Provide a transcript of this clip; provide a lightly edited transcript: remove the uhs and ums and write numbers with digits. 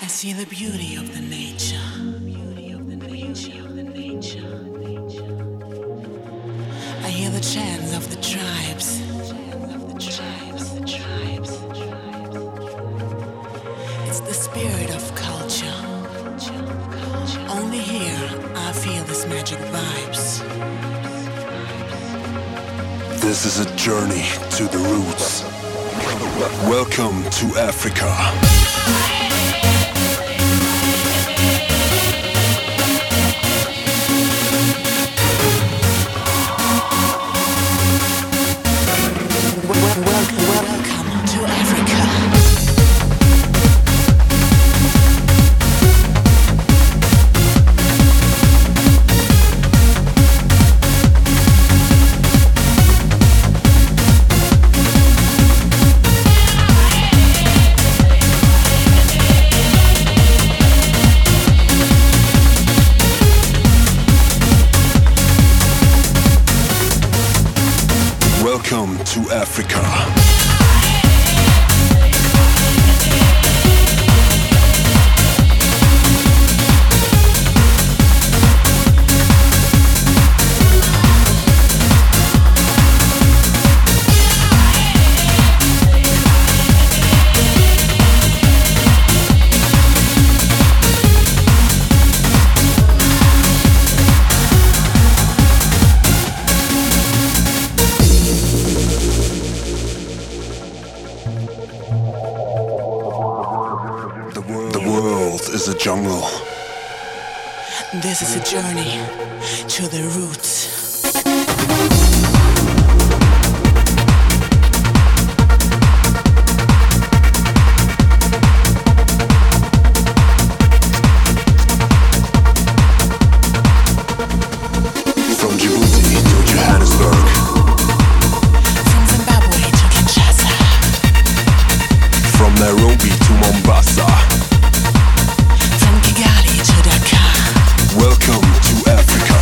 I see the beauty of the nature. I hear the chants of the tribes. It's the spirit of culture. Only here I feel this magic vibes. This is a journey to the roots. Welcome to Africa. Welcome to Africa. Welcome to Africa. The world is a jungle. This is a journey to the roots. From Djibouti to Johannesburg. From Zimbabwe to Kinshasa. From Nairobi to Mombasa. From Kigali to Dakar. Welcome to Africa.